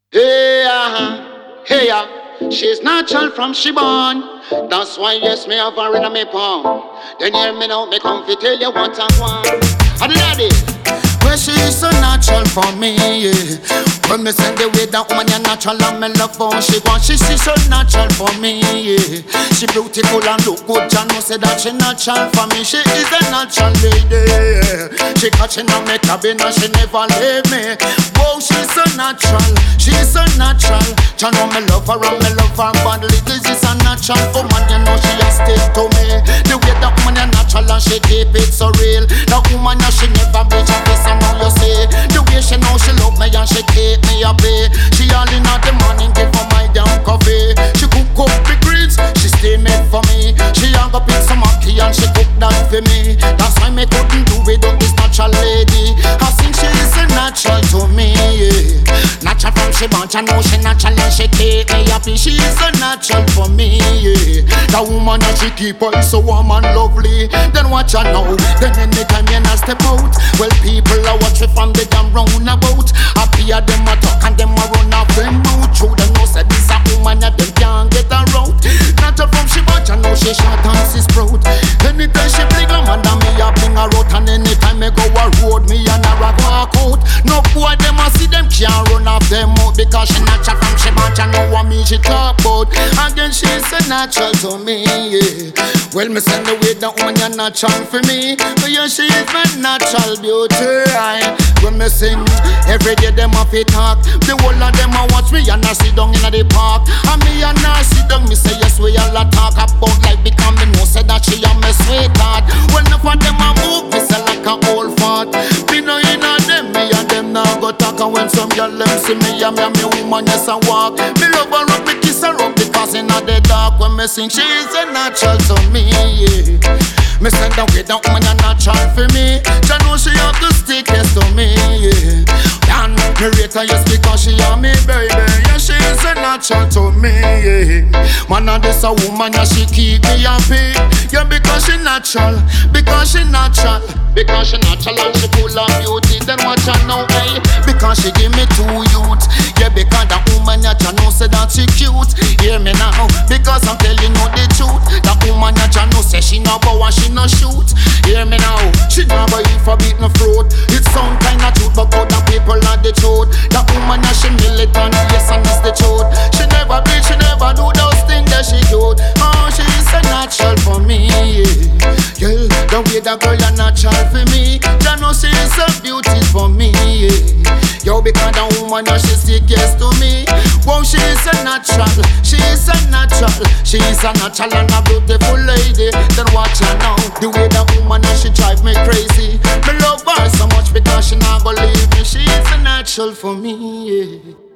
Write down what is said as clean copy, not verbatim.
Hey, hey, she's natural from she born. That's why, yes, me have her in me palm. Then hear me now, me come fi tell you what I want. How did that is? Well, she's so natural for me, yeah. When me send the way that woman, you're natural and me love how she want. She's so natural for me, yeah. She beautiful and look good, John know say that she natural for me. She is a natural lady, yeah. She catching on me cabin and she never leave me. Whoa, she's so natural, she's so natural. John know me love her and me love her badly. This is a natural woman, you know she has stick to me. The way that woman is natural and she keep it so real. That woman, you she never bitch a face and now you see. The way she know she love me and she keep me happy. She all in the morning give her my damn coffee. She cook up the greens, she stay made for me. She hang up in some ackee and she cook that for me. That's why me couldn't do without this natural lady. I think she is a natural to me, yeah. Natural from she born, I know she natural and she keep me happy. She is so natural for me, yeah. The woman that she keep her is so warm and lovely. Then watch her now, then anytime you not step out. Well, people are watching from the damn roundabout. Happy at them a talk and them a run off them mouth. True, them know say this a woman that them can't get her out. Natural from she born, I know she short and she sprout. Anytime she bring a man and me a bring her out. And anytime me go a road, me and her a walk out. No boy them a see them can't run off them out. Because she natural from she born, I know what me she talk about. Again she's so natural to me, yeah. Well, me send the way that woman you're natural for me. But yeah, she is my natural beauty, right? When me sing, every day them a fit talk. The whole of them a watch me and I sit down in the park. And me and I sit down, me say yes, we all a talk about life. Because me know say that she a my sweetheart. Well, enough of them a move, me say like a old fart. Me know in a them, me and them now go talk. And when some girl them see me and me woman, yes I walk. Me love her up, me kiss her up. Because in the dark when me sing, she is a natural to me, yeah. Me send the way that woman a natural for me. She know she have to stick yes to me, yeah. And me rate her yes because she a me baby. Yeah, she is a natural to me, yeah. Man and this a woman yeah, she keep me happy. Yeah, because she natural, because she natural. Because she natural and she full of beauty. Then watch her now, hey. Because she give me 2 youth. Yeah, because that woman yeah, she know say that she cute. Hear me now, because I'm telling you the truth. That woman yeah, she know say she no bow and she no shoot. Hear me now, she never eat for beat no fruit. It sound kinda cute, but other people are the truth. That woman yeah, she militant, yes and it's the truth. She never beat, she never do those things that she cute. Oh, she is so natural for me, yeah. Yeah, the way that girl are natural for me. You know she is so beautiful for me, yeah. Yo, because the woman yeah, she stick yes to me. Wow, she is a natural, she is a natural. She is a natural and a beautiful lady. Then watch her now, the way that woman yeah, she drive me crazy. Me love her so much because she not go leave me. She is a natural for me, yeah.